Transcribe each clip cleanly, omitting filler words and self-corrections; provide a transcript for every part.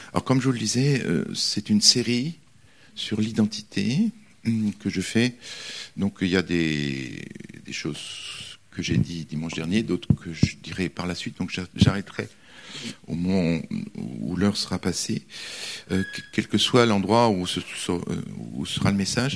Alors, comme je vous le disais, c'est une série sur l'identité que je fais. Donc, il y a des choses que j'ai dit dimanche dernier, d'autres que je dirai par la suite. Donc, j'arrêterai au moment où l'heure sera passée, quel que soit l'endroit où sera le message.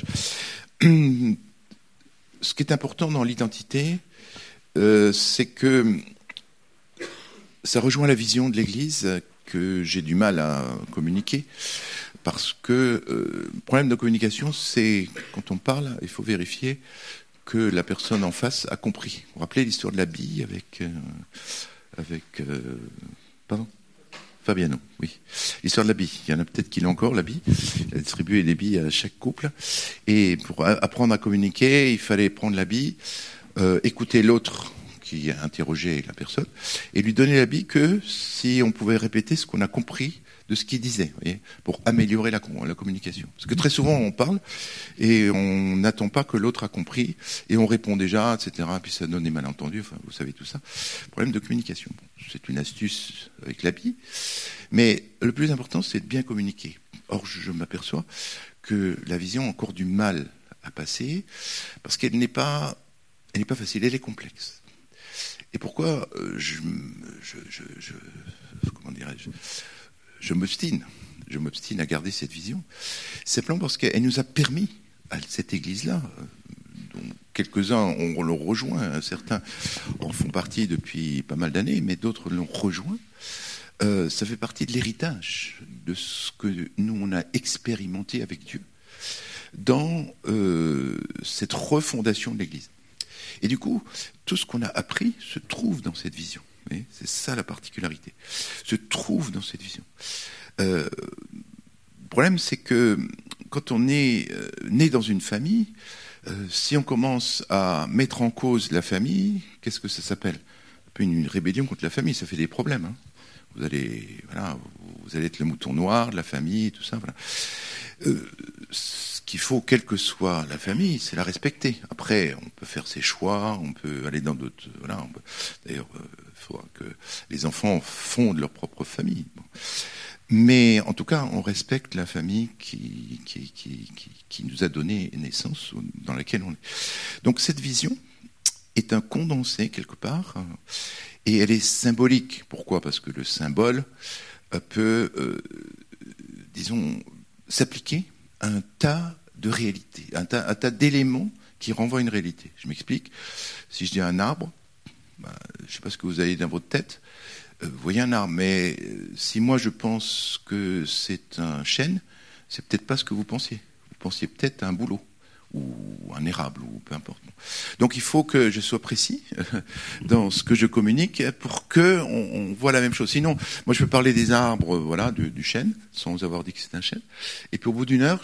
Ce qui est important dans l'identité, c'est que ça rejoint la vision de l'Église que j'ai du mal à communiquer, parce que le problème de communication, c'est quand on parle, il faut vérifier que la personne en face a compris. Vous vous rappelez l'histoire de la bille avec pardon, Fabiano, oui. L'histoire de la bille. Il y en a peut-être qui l'ont encore, la bille. Il a distribué des billes à chaque couple. Et pour apprendre à communiquer, il fallait prendre la bille, écouter l'autre qui a interrogé la personne, et lui donner la bille que si on pouvait répéter ce qu'on a compris de ce qu'il disait, vous voyez, pour améliorer la communication. Parce que très souvent, on parle et on n'attend pas que l'autre a compris et on répond déjà, etc. Puis ça donne des malentendus, enfin, vous savez tout ça. Problème de communication. Bon, c'est une astuce avec l'habit, mais le plus important, c'est de bien communiquer. Or, je m'aperçois que la vision a encore du mal à passer parce qu'elle n'est pas facile, elle est complexe. Et pourquoi comment dirais-je, je m'obstine à garder cette vision, simplement parce qu'elle nous a permis, à cette Église-là, dont quelques-uns on l'ont rejoint, certains en font partie depuis pas mal d'années, mais d'autres l'ont rejoint, ça fait partie de l'héritage de ce que nous, on a expérimenté avec Dieu dans cette refondation de l'Église. Et du coup, tout ce qu'on a appris se trouve dans cette vision. C'est ça la particularité. Se trouve dans cette vision. Le problème, c'est que quand on est né dans une famille, si on commence à mettre en cause la famille, qu'est-ce que ça s'appelle ? Un peu une rébellion contre la famille, ça fait des problèmes. Hein. Vous allez être le mouton noir de la famille, tout ça. Voilà. Ce qu'il faut, quelle que soit la famille, c'est la respecter. Après, on peut faire ses choix, on peut aller dans d'autres... Voilà, d'ailleurs, il faudra que les enfants fondent leur propre famille. Bon. Mais en tout cas, on respecte la famille qui nous a donné naissance, dans laquelle on est. Donc cette vision est un condensé, quelque part, et elle est symbolique. Pourquoi ? Parce que le symbole peut, disons, s'appliquer à un tas de réalités, un tas d'éléments qui renvoient à une réalité. Je m'explique. Si je dis un arbre, je ne sais pas ce que vous avez dans votre tête, vous voyez un arbre, mais si moi je pense que c'est un chêne, c'est peut-être pas ce que vous pensiez. Vous pensiez peut-être à un bouleau, ou un érable, ou peu importe. Donc il faut que je sois précis dans ce que je communique pour qu'on voit la même chose. Sinon, moi je peux parler des arbres, voilà, du chêne, sans avoir dit que c'est un chêne. Et puis au bout d'une heure,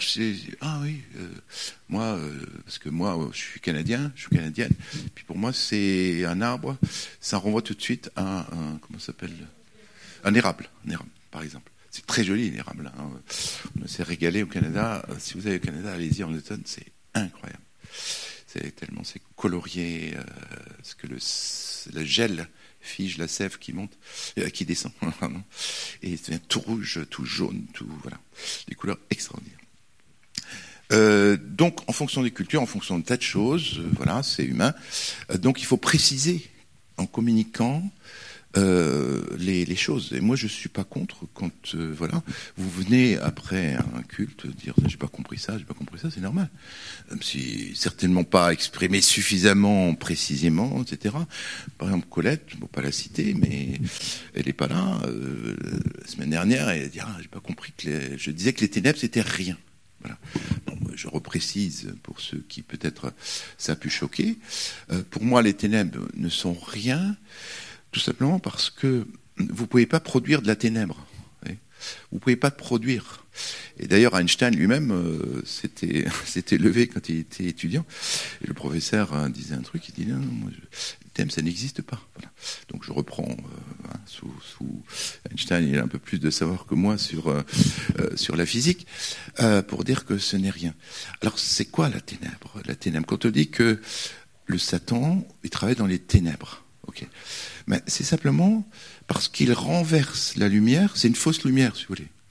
moi, parce que moi je suis canadienne, puis pour moi c'est un arbre, ça renvoie tout de suite à un comment ça s'appelle ? Un érable, par exemple. C'est très joli l'érable. Hein. On s'est régalé au Canada. Si vous allez au Canada, allez-y en automne, c'est incroyable. C'est colorié, parce que le gel fige la sève qui monte, qui descend, et c'est tout rouge, tout jaune, tout voilà, des couleurs extraordinaires. Donc, en fonction des cultures, en fonction de tas de choses, voilà, c'est humain. Donc, il faut préciser en communiquant les choses. Et moi, je suis pas contre quand voilà, vous venez après un culte dire j'ai pas compris ça, c'est normal. Même si certainement pas exprimé suffisamment précisément, etc. Par exemple, Colette, je ne peux pas la citer, mais elle est pas là. La semaine dernière, elle a dit j'ai pas compris que je disais que les ténèbres c'était rien. Voilà. Bon, je reprécise pour ceux qui peut-être ça a pu choquer. Pour moi, les ténèbres ne sont rien. Tout simplement parce que vous ne pouvez pas produire de la ténèbre. Vous ne pouvez pas produire. Et d'ailleurs, Einstein lui-même s'était levé quand il était étudiant. Et le professeur disait un truc, il dit non, moi, le ténèbre, ça n'existe pas. Voilà. Donc je reprends, sous Einstein, il a un peu plus de savoir que moi sur la physique, pour dire que ce n'est rien. Alors c'est quoi la ténèbre ? La ténèbre, quand on dit que le Satan, il travaille dans les ténèbres. Okay. Mais c'est simplement parce qu'il renverse la lumière, c'est une fausse lumière, si vous voulez.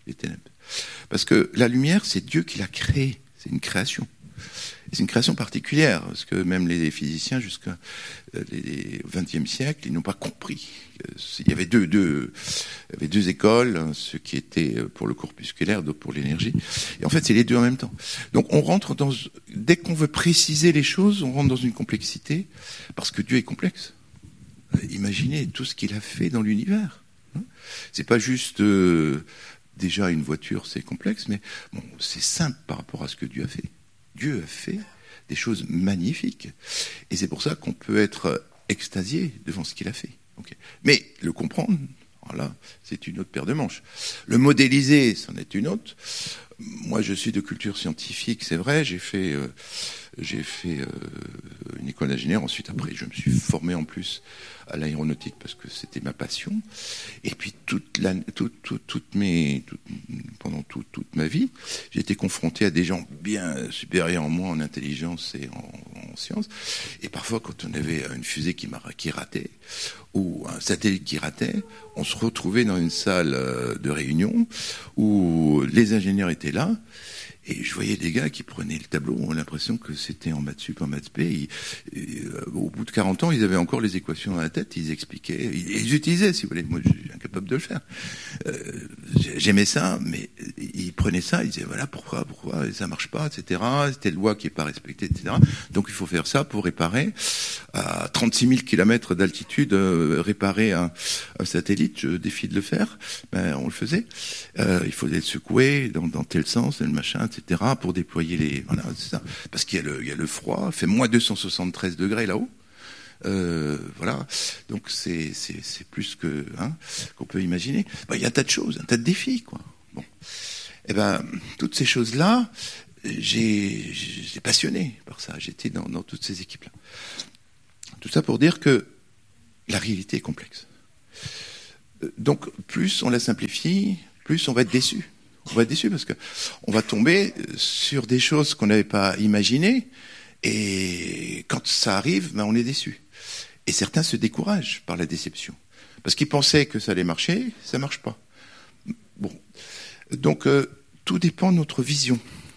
les ténèbres. Parce que la lumière, c'est Dieu qui l'a créée, c'est une création. Et c'est une création particulière, parce que même les physiciens, jusqu'au XXe siècle, ils n'ont pas compris. Il y avait deux écoles, ceux qui étaient pour le corpusculaire, d'autres pour l'énergie. Et en fait, c'est les deux en même temps. Donc on rentre dès qu'on veut préciser les choses, on rentre dans une complexité, parce que Dieu est complexe. Imaginez tout ce qu'il a fait dans l'univers. C'est pas juste déjà une voiture, c'est complexe, mais bon, c'est simple par rapport à ce que Dieu a fait. Dieu a fait des choses magnifiques. Et c'est pour ça qu'on peut être extasié devant ce qu'il a fait. Okay. Mais le comprendre, voilà, c'est une autre paire de manches. Le modéliser, c'en est une autre. Moi, je suis de culture scientifique, c'est vrai. J'ai fait une école d'ingénieur. Ensuite, après, je me suis formé en plus à l'aéronautique parce que c'était ma passion. Et puis, pendant toute ma vie, j'ai été confronté à des gens bien supérieurs à moi en intelligence et en sciences. Et parfois, quand on avait une fusée qui ratait, ou un satellite qui ratait, on se retrouvait dans une salle de réunion où les ingénieurs étaient là. Et je voyais des gars qui prenaient le tableau, on a l'impression que c'était en maths sup, en maths p. Au bout de 40 ans, ils avaient encore les équations dans la tête, ils expliquaient, ils utilisaient, si vous voulez. Moi, je suis incapable de le faire. J'aimais ça, mais ils prenaient ça, ils disaient, voilà, pourquoi, ça marche pas, etc. C'est telle loi qui est pas respectée, etc. Donc, il faut faire ça pour réparer. À 36 000 km d'altitude, réparer un satellite, je défie de le faire. Ben, on le faisait. Il fallait le secouer dans tel sens, le machin, etc. pour déployer les... Voilà, c'est ça. Parce qu'il y a le froid, il fait moins 273 degrés là-haut. Voilà. Donc c'est plus que qu'on peut imaginer. Ben, il y a un tas de choses, un tas de défis, quoi. Bon. Et ben, toutes ces choses-là, j'ai passionné par ça. J'étais dans toutes ces équipes-là. Tout ça pour dire que la réalité est complexe. Donc, plus on la simplifie, plus on va être déçu. On va être déçu parce que on va tomber sur des choses qu'on n'avait pas imaginées, et quand ça arrive, ben on est déçu. Et certains se découragent par la déception parce qu'ils pensaient que ça allait marcher, ça marche pas. Bon, donc tout dépend de notre vision,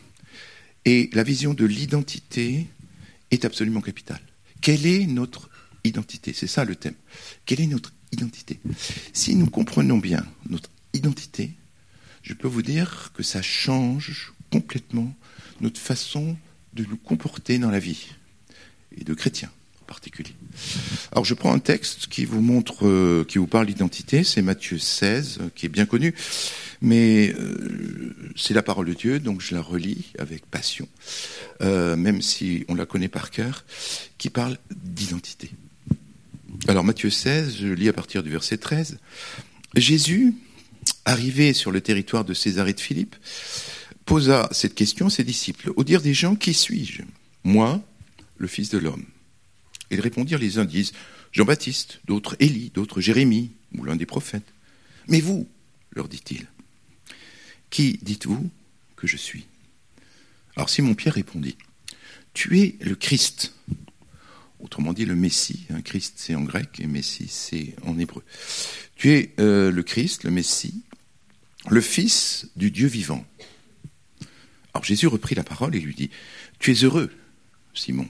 et la vision de l'identité est absolument capitale. Quelle est notre identité? C'est ça le thème. Quelle est notre identité? Si nous comprenons bien notre identité, je peux vous dire que ça change complètement notre façon de nous comporter dans la vie, et de chrétiens en particulier. Alors je prends un texte qui vous montre, qui vous parle d'identité, c'est Matthieu 16, qui est bien connu, mais c'est la parole de Dieu, donc je la relis avec passion, même si on la connaît par cœur, qui parle d'identité. Alors Matthieu 16, je lis à partir du verset 13. Jésus, arrivé sur le territoire de Césarée de Philippe, posa cette question à ses disciples. Au dire des gens, qui suis-je? Moi, le Fils de l'homme. Ils répondirent, les uns disent Jean-Baptiste, d'autres Élie, d'autres Jérémie, ou l'un des prophètes. Mais vous, leur dit-il, qui dites-vous que je suis? Alors Simon-Pierre répondit, tu es le Christ. Autrement dit, le Messie. Christ, c'est en grec, et Messie, c'est en hébreu. Tu es le Christ, le Messie, le Fils du Dieu vivant. Alors Jésus reprit la parole et lui dit, tu es heureux, Simon,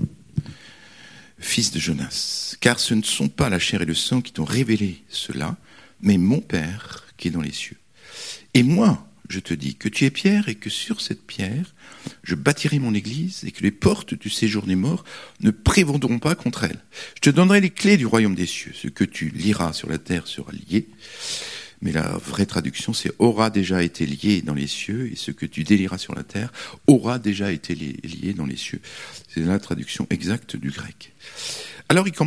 fils de Jonas, car ce ne sont pas la chair et le sang qui t'ont révélé cela, mais mon Père qui est dans les cieux. Et moi, je te dis que tu es Pierre et que sur cette pierre, je bâtirai mon église et que les portes du séjour des morts ne prévaudront pas contre elle. Je te donnerai les clés du royaume des cieux. Ce que tu lieras sur la terre sera lié. Mais la vraie traduction, c'est aura déjà été lié dans les cieux, et ce que tu délieras sur la terre aura déjà été lié dans les cieux. C'est la traduction exacte du grec. Alors ils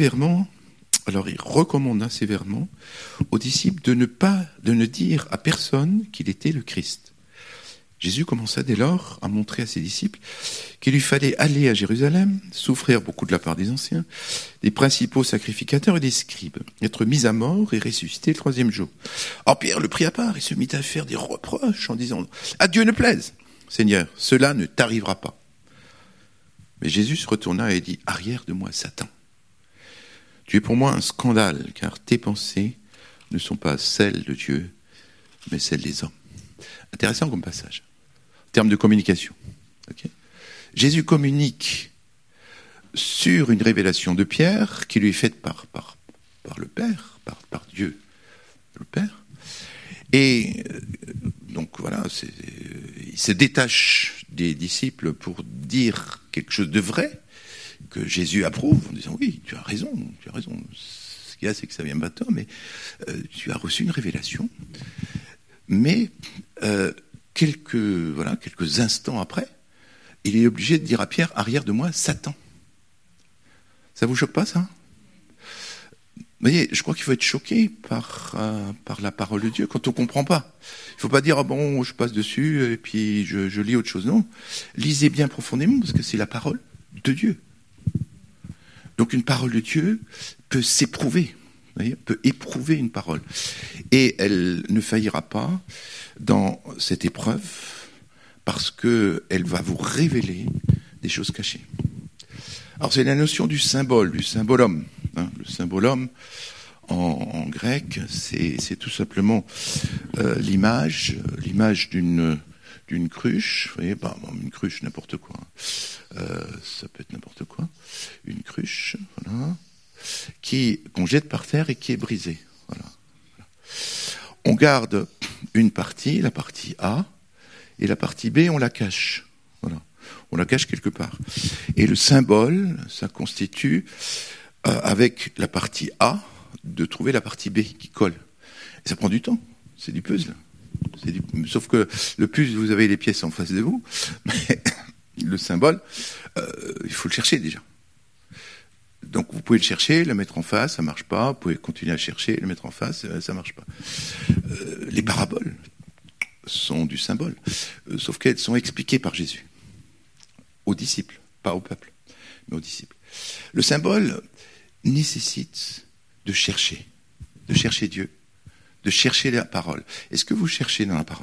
recommanda sévèrement aux disciples de ne dire à personne qu'il était le Christ. Jésus commença dès lors à montrer à ses disciples qu'il lui fallait aller à Jérusalem, souffrir beaucoup de la part des anciens, des principaux sacrificateurs et des scribes, être mis à mort et ressusciter le 3e jour. Or Pierre le prit à part et se mit à faire des reproches en disant « À Dieu ne plaise, Seigneur, cela ne t'arrivera pas. » Mais Jésus se retourna et dit « Arrière de moi, Satan. Tu es pour moi un scandale, car tes pensées ne sont pas celles de Dieu, mais celle des hommes. Intéressant comme passage. En termes de communication. Okay. Jésus communique sur une révélation de Pierre qui lui est faite par le Père, par Dieu, le Père. Et donc voilà, il se détache des disciples pour dire quelque chose de vrai que Jésus approuve en disant oui, tu as raison. Ce qu'il y a, c'est que ça vient pas de toi, mais tu as reçu une révélation. Mais quelques instants après, il est obligé de dire à Pierre, arrière de moi, Satan. Ça vous choque pas, ça ? Vous voyez, je crois qu'il faut être choqué par la parole de Dieu quand on ne comprend pas. Il ne faut pas dire, ah bon, je passe dessus et puis je lis autre chose. Non, lisez bien profondément parce que c'est la parole de Dieu. Donc une parole de Dieu peut s'éprouver, vous voyez, peut éprouver une parole. Et elle ne faillira pas dans cette épreuve parce qu'elle va vous révéler des choses cachées. Alors c'est la notion du symbolum. Le symbolum, en grec, c'est tout simplement l'image d'une cruche. Vous voyez, une cruche, n'importe quoi. Ça peut être n'importe quoi. Une cruche, voilà, qu'on jette par terre et qui est brisée. Voilà. On garde une partie, la partie A, et la partie B, on la cache. Voilà. On la cache quelque part. Et le symbole, ça constitue avec la partie A, de trouver la partie B qui colle. Et ça prend du temps, c'est du puzzle. Sauf que le puzzle, vous avez les pièces en face de vous, mais le symbole, il faut le chercher déjà. Donc vous pouvez le chercher, le mettre en face, ça marche pas, vous pouvez continuer à chercher, le mettre en face, ça marche pas. Les paraboles sont du symbole, sauf qu'elles sont expliquées par Jésus, aux disciples, pas au peuple, mais aux disciples. Le symbole nécessite de chercher Dieu, de chercher la parole. Est-ce que vous cherchez dans la parole ?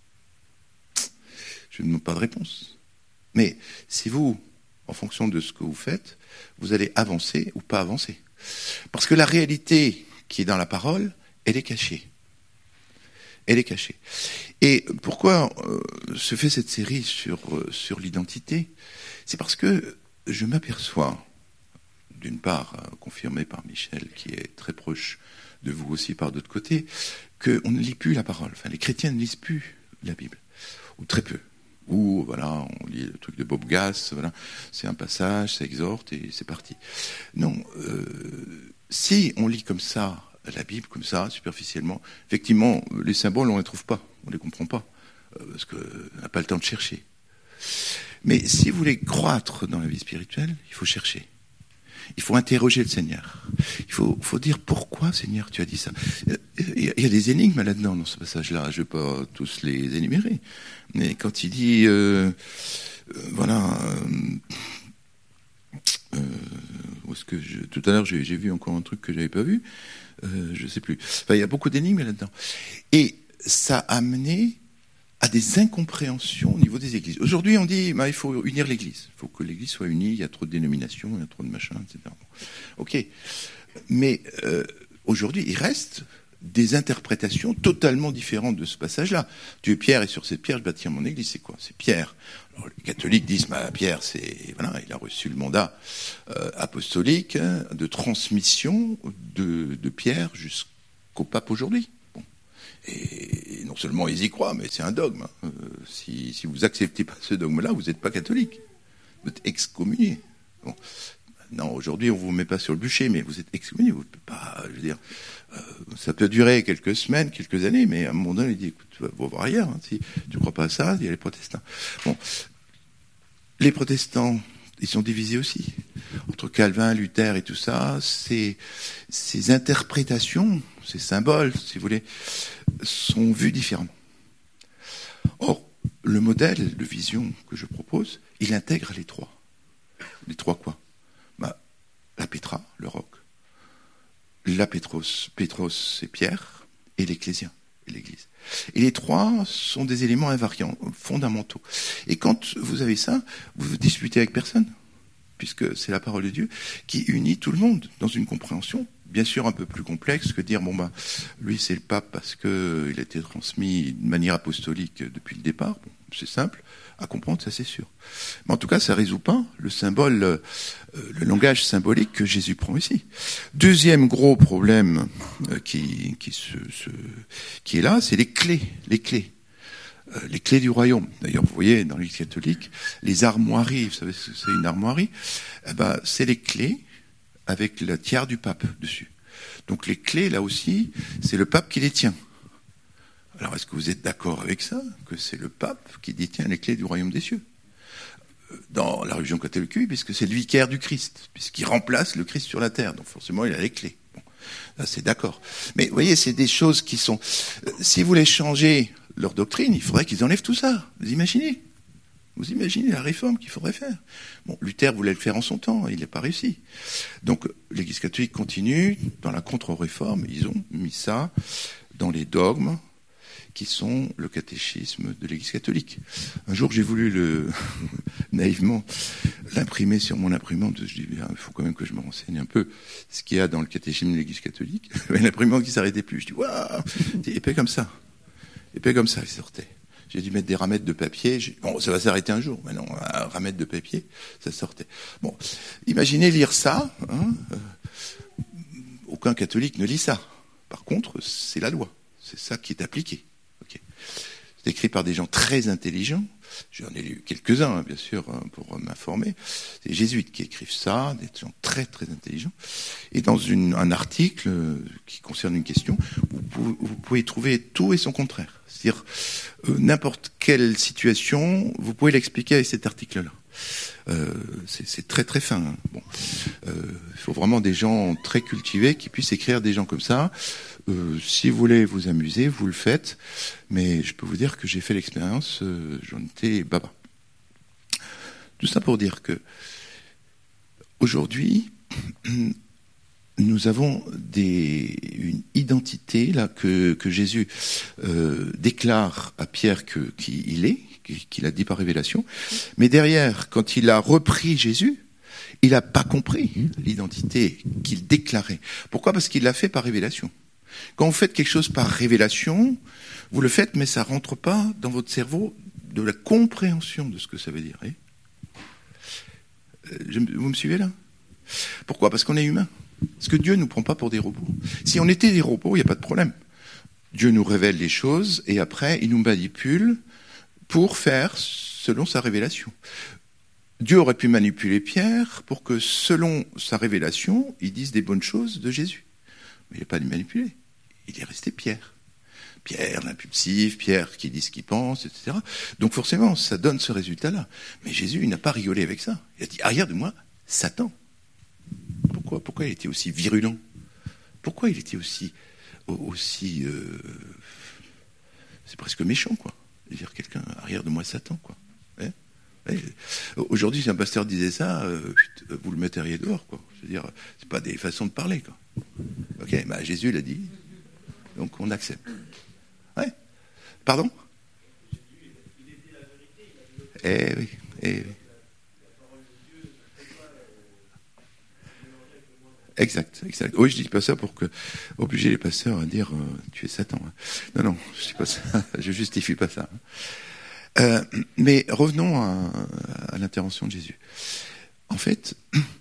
Je ne demande pas de réponse. Mais si vous, en fonction de ce que vous faites, vous allez avancer ou pas avancer. Parce que la réalité qui est dans la parole, elle est cachée. Elle est cachée. Et pourquoi se fait cette série sur l'identité ? C'est parce que je m'aperçois, d'une part, confirmé par Michel, qui est très proche de vous aussi par d'autre côté, qu'on ne lit plus la parole. Enfin, les chrétiens ne lisent plus la Bible, ou très peu. Ou, voilà, on lit le truc de Bob Gass, voilà, c'est un passage, ça exhorte, et c'est parti. Non, si on lit comme ça, la Bible, comme ça, superficiellement, effectivement, les symboles, on ne les trouve pas, on ne les comprend pas, parce qu'on n'a pas le temps de chercher. Mais si vous voulez croître dans la vie spirituelle, il faut chercher. Il faut interroger le Seigneur. Il faut dire pourquoi, Seigneur, tu as dit ça. Il y a des énigmes là-dedans, dans ce passage-là. Je ne vais pas tous les énumérer. Mais quand il dit, voilà, où est-ce que tout à l'heure, j'ai vu encore un truc que je n'avais pas vu. Je ne sais plus. Enfin, il y a beaucoup d'énigmes là-dedans. Et ça a amené à des incompréhensions au niveau des églises. Aujourd'hui, on dit il faut unir l'église. Il faut que l'église soit unie, il y a trop de dénominations, il y a trop de machins, etc. Ok. Mais aujourd'hui, il reste des interprétations totalement différentes de ce passage-là. Tu es Pierre et sur cette pierre, je bâtis mon église. C'est quoi ? C'est Pierre. Alors, les catholiques disent Pierre, voilà, il a reçu le mandat apostolique de transmission de Pierre jusqu'au pape aujourd'hui. Et non seulement ils y croient, mais c'est un dogme. Si vous acceptez pas ce dogme-là, vous n'êtes pas catholique. Vous êtes excommunié. Bon. Non, aujourd'hui, on vous met pas sur le bûcher, mais vous êtes excommunié. Vous ne pouvez pas, je veux dire, ça peut durer quelques semaines, quelques années, mais à un moment donné, il dit, écoute, tu vas voir ailleurs. Hein, si tu ne crois pas à ça, il y a les protestants. Bon, les protestants, ils sont divisés aussi. Entre Calvin, Luther et tout ça, ces interprétations, ces symboles, si vous voulez, sont vus différemment. Or, le modèle de vision que je propose, il intègre les trois. Les trois quoi ? La Pétra, le roc. La Pétros, c'est Pierre, et l'Ecclésia, et l'Église. Et les trois sont des éléments invariants, fondamentaux. Et quand vous avez ça, vous ne disputez avec personne, puisque c'est la parole de Dieu qui unit tout le monde dans une compréhension bien sûr un peu plus complexe que dire, lui c'est le pape parce qu'il a été transmis de manière apostolique depuis le départ. Bon, c'est simple à comprendre, ça c'est sûr. Mais en tout cas, ça ne résout pas le symbole, le langage symbolique que Jésus prend ici. Deuxième gros problème qui est là, c'est les clés. Les clés du royaume. D'ailleurs, vous voyez, dans l'Église catholique, les armoiries, vous savez ce que c'est une armoirie? C'est les clés avec la tiare du pape dessus. Donc les clés, là aussi, c'est le pape qui les tient. Alors, est-ce que vous êtes d'accord avec ça, que c'est le pape qui détient les clés du royaume des cieux? Dans la religion catholique, oui, puisque c'est le vicaire du Christ, puisqu'il remplace le Christ sur la terre. Donc forcément, il a les clés. Bon, là, c'est d'accord. Mais vous voyez, c'est des choses qui sont... si vous voulez changer leur doctrine, il faudrait qu'ils enlèvent tout ça. Vous imaginez la réforme qu'il faudrait faire. Bon, Luther voulait le faire en son temps, il n'a pas réussi. Donc, l'Église catholique continue, dans la contre-réforme, ils ont mis ça dans les dogmes, qui sont le catéchisme de l'Église catholique. Un jour, j'ai voulu naïvement l'imprimer sur mon imprimante. Je dis, il faut quand même que je me renseigne un peu ce qu'il y a dans le catéchisme de l'Église catholique. L'imprimante qui s'arrêtait plus. Je dis, waouh, c'est épais comme ça. Épais comme ça, il sortait. J'ai dû mettre des ramettes de papier. Bon, ça va s'arrêter un jour. Mais non, un ramette de papier, ça sortait. Bon, imaginez lire ça. Aucun catholique ne lit ça. Par contre, c'est la loi. C'est ça qui est appliqué. Okay. C'est écrit par des gens très intelligents. J'en ai lu quelques-uns, bien sûr, pour m'informer. C'est les jésuites qui écrivent ça, des gens très, très intelligents. Et dans un article qui concerne une question, vous pouvez trouver tout et son contraire. C'est-à-dire, n'importe quelle situation, vous pouvez l'expliquer avec cet article-là. C'est très, très fin. Hein. Bon. Il faut vraiment des gens très cultivés qui puissent écrire des gens comme ça. Si vous voulez vous amuser, vous le faites. Mais je peux vous dire que j'ai fait l'expérience, j'en étais baba. Tout ça pour dire que aujourd'hui, nous avons une identité là que Jésus déclare à Pierre qui il est, qu'il a dit par révélation. Mais derrière, quand il a repris Jésus, il n'a pas compris l'identité qu'il déclarait. Pourquoi? Parce qu'il l'a fait par révélation. Quand vous faites quelque chose par révélation, vous le faites, mais ça ne rentre pas dans votre cerveau de la compréhension de ce que ça veut dire. Vous me suivez là? Pourquoi? Parce qu'on est humain. Parce que Dieu ne nous prend pas pour des robots. Si on était des robots, il n'y a pas de problème. Dieu nous révèle les choses et après, il nous manipule pour faire selon sa révélation. Dieu aurait pu manipuler Pierre pour que, selon sa révélation, il dise des bonnes choses de Jésus. Mais il n'a pas dû manipuler. Il est resté Pierre. Pierre, l'impulsif, Pierre qui dit ce qu'il pense, etc. Donc forcément, ça donne ce résultat-là. Mais Jésus, il n'a pas rigolé avec ça. Il a dit, arrière de moi, Satan. Pourquoi il était aussi virulent? Pourquoi il était aussi c'est presque méchant, quoi. De dire quelqu'un, arrière de moi, Satan, quoi. Aujourd'hui, si un pasteur disait ça, vous le metteriez dehors, quoi. Je veux dire, c'est pas des façons de parler, quoi. Ok, Jésus l'a dit, donc on accepte. Ouais. Pardon? Oui. Exact. Oui, je dis pas ça pour obliger les pasteurs à dire tu es Satan. Non, je dis pas ça. Je justifie pas ça. Mais revenons à l'intervention de Jésus. En fait,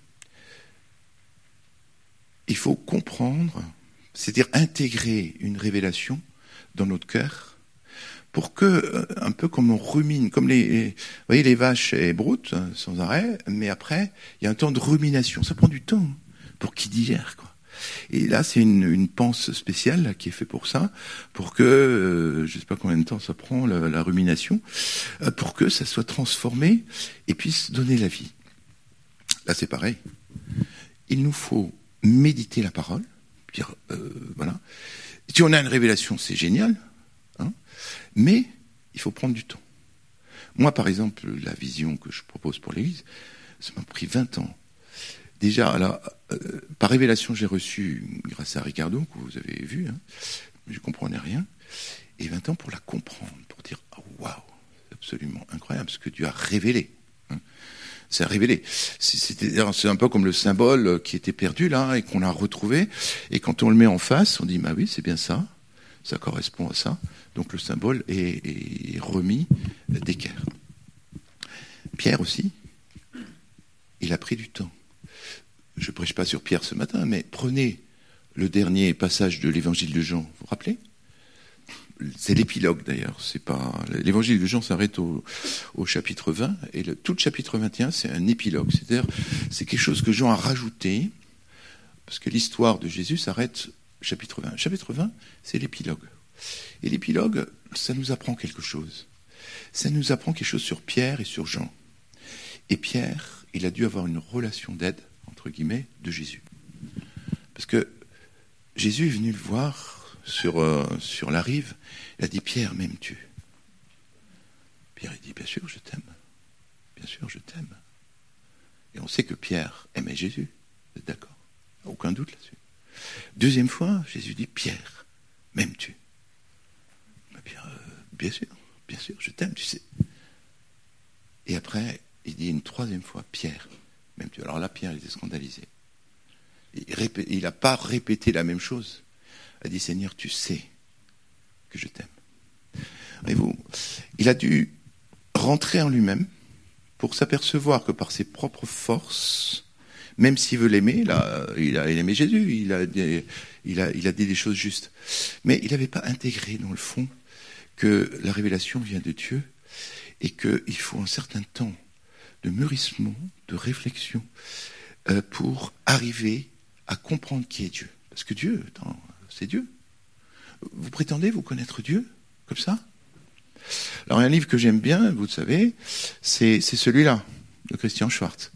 il faut comprendre, c'est-à-dire intégrer une révélation dans notre cœur pour que, un peu comme on rumine, comme vous voyez, les vaches elles broutent sans arrêt, mais après, il y a un temps de rumination. Ça prend du temps pour qu'ils digèrent, quoi. Et là, c'est une panse spéciale là, qui est faite pour ça, pour que, je ne sais pas combien de temps ça prend, la rumination, pour que ça soit transformé et puisse donner la vie. Là, c'est pareil. Il nous faut méditer la parole, dire, voilà. Si on a une révélation, c'est génial, hein, mais il faut prendre du temps. Moi, par exemple, la vision que je propose pour l'Église, ça m'a pris 20 ans. Déjà, là, par révélation, j'ai reçu, grâce à Ricardo, que vous avez vu, hein, je ne comprenais rien, et 20 ans pour la comprendre, pour dire, oh, waouh, c'est absolument incroyable ce que Dieu a révélé. Hein. C'est révélé. C'est un peu comme le symbole qui était perdu là et qu'on a retrouvé. Et quand on le met en face, on dit bah oui, c'est bien ça. Ça correspond à ça. Donc le symbole est remis d'équerre. Pierre aussi, il a pris du temps. Je ne prêche pas sur Pierre ce matin, mais prenez le dernier passage de l'évangile de Jean. Vous vous rappelez ? C'est l'épilogue d'ailleurs. C'est pas l'évangile de Jean s'arrête au chapitre 20 et tout le chapitre 21 c'est un épilogue. C'est-à-dire c'est quelque chose que Jean a rajouté parce que l'histoire de Jésus s'arrête au chapitre 20. Le chapitre 20 c'est l'épilogue. Et l'épilogue ça nous apprend quelque chose. Ça nous apprend quelque chose sur Pierre et sur Jean. Et Pierre, il a dû avoir une relation d'aide entre guillemets de Jésus. Parce que Jésus est venu le voir sur la rive, il a dit « Pierre, m'aimes-tu » Pierre, il dit « Bien sûr, je t'aime. Bien sûr, je t'aime. » Et on sait que Pierre aimait Jésus. Vous êtes d'accord ? Aucun doute là-dessus. Deuxième fois, Jésus dit « Pierre, m'aimes-tu » Pierre, bien sûr, je t'aime, tu sais. Et après, il dit une troisième fois « Pierre, m'aimes-tu » Alors là, Pierre, il était scandalisé. Il n'a pas répété la même chose. Il a dit, Seigneur, tu sais que je t'aime. Voyez-vous, il a dû rentrer en lui-même pour s'apercevoir que par ses propres forces, même s'il veut l'aimer, là, il a aimé Jésus, il a dit des choses justes. Mais il n'avait pas intégré dans le fond que la révélation vient de Dieu et qu'il faut un certain temps de mûrissement, de réflexion pour arriver à comprendre qui est Dieu. Parce que Dieu, c'est Dieu. Vous prétendez vous connaître Dieu comme ça ? Alors, un livre que j'aime bien, vous le savez, c'est celui-là, de Christian Schwartz.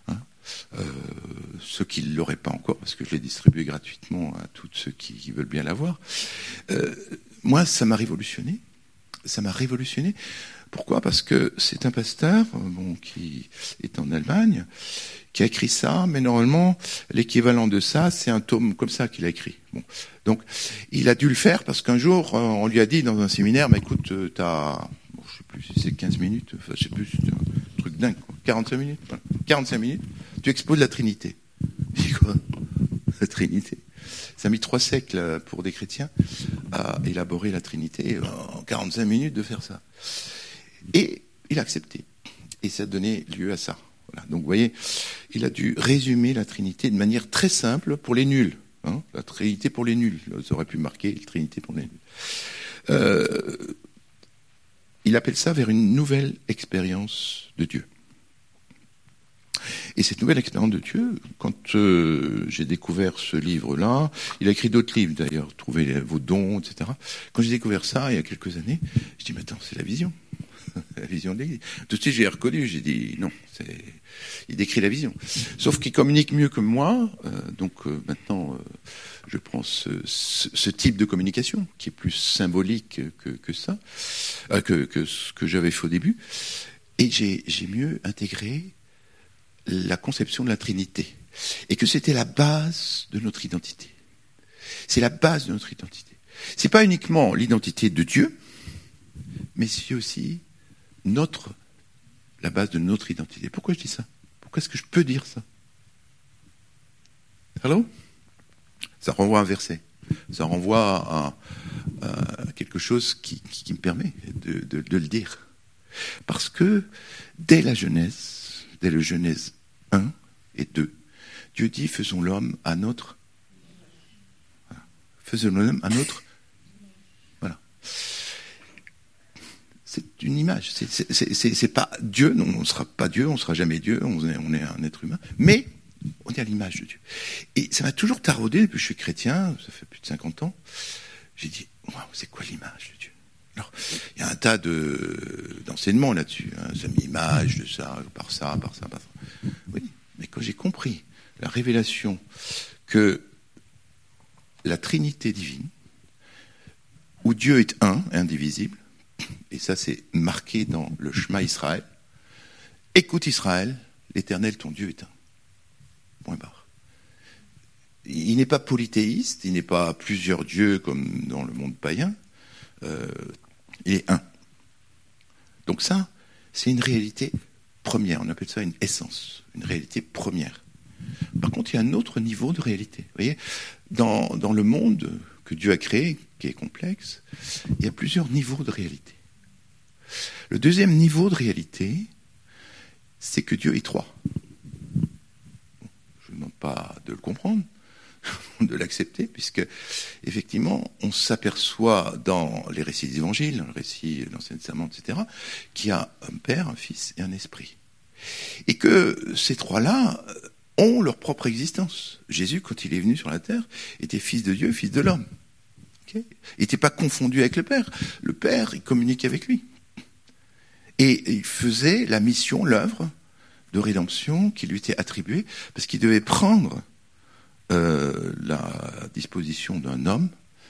Ceux qui ne l'auraient pas encore, parce que je l'ai distribué gratuitement à tous ceux qui veulent bien l'avoir. Moi, ça m'a révolutionné. Ça m'a révolutionné. Pourquoi ? Parce que c'est un pasteur qui est en Allemagne, qui a écrit ça, mais normalement, l'équivalent de ça, c'est un tome comme ça qu'il a écrit. Bon. Donc, il a dû le faire parce qu'un jour, on lui a dit dans un séminaire, mais écoute, je sais plus si c'est 15 minutes, enfin, je sais plus, c'est un truc dingue, quoi. 45 minutes, voilà. 45 minutes, tu exposes la Trinité. Je dis quoi ? La Trinité. Ça a mis 3 siècles pour des chrétiens à élaborer la Trinité, en 45 minutes de faire ça. Et il a accepté. Et ça a donné lieu à ça. Voilà. Donc vous voyez, il a dû résumer la Trinité de manière très simple pour les nuls. La Trinité pour les nuls. Ça aurait pu marquer la Trinité pour les nuls. Il appelle ça vers une nouvelle expérience de Dieu. Et cette nouvelle expérience de Dieu, quand j'ai découvert ce livre-là, il a écrit d'autres livres d'ailleurs, Trouvez vos dons, etc. Quand j'ai découvert ça il y a quelques années, je dis mais attends, c'est la vision. La vision de l'Église. Tout de suite, j'ai reconnu, j'ai dit non, il décrit la vision. Sauf qu'il communique mieux que moi, donc maintenant, je prends ce type de communication, qui est plus symbolique que ça, que ce que j'avais fait au début, et j'ai mieux intégré la conception de la Trinité, et que c'était la base de notre identité. C'est la base de notre identité. C'est pas uniquement l'identité de Dieu, mais c'est aussi la base de notre identité. Pourquoi je dis ça ? Pourquoi est-ce que je peux dire ça ? Allô ? Ça renvoie à un verset. Ça renvoie à quelque chose qui me permet de le dire. Parce que dès la Genèse, dès le Genèse 1 et 2, Dieu dit, faisons l'homme à notre... Voilà. Faisons l'homme à notre... Voilà. C'est une image. C'est pas Dieu, non, on ne sera pas Dieu, on ne sera jamais Dieu, on est un être humain, mais on est à l'image de Dieu. Et ça m'a toujours taraudé, depuis que je suis chrétien, ça fait plus de 50 ans, j'ai dit, waouh, c'est quoi l'image de Dieu ? Alors, il y a un tas d'enseignements là-dessus, ça m'image de ça, par ça. Oui, mais quand j'ai compris la révélation que la Trinité divine, où Dieu est un, indivisible, et ça c'est marqué dans le Shema Israël, écoute Israël, l'Éternel ton Dieu est un. Point barre. Il n'est pas polythéiste, il n'est pas plusieurs dieux comme dans le monde païen, il est un. Donc ça, c'est une réalité première, on appelle ça une essence, une réalité première. Par contre, il y a un autre niveau de réalité. Vous voyez, dans le monde que Dieu a créé, qui est complexe, il y a plusieurs niveaux de réalité. Le deuxième niveau de réalité, c'est que Dieu est trois. Je ne demande pas de le comprendre, de l'accepter, puisque effectivement, on s'aperçoit dans les récits des évangiles, dans le récit de l'Ancien Testament, etc., qu'il y a un Père, un Fils et un Esprit. Et que ces trois-là ont leur propre existence. Jésus, quand il est venu sur la terre, était Fils de Dieu, Fils de l'homme. Okay, il n'était pas confondu avec le Père. Le Père, il communique avec lui. Et il faisait la mission, l'œuvre de rédemption qui lui était attribuée, parce qu'il devait prendre la disposition d'un homme,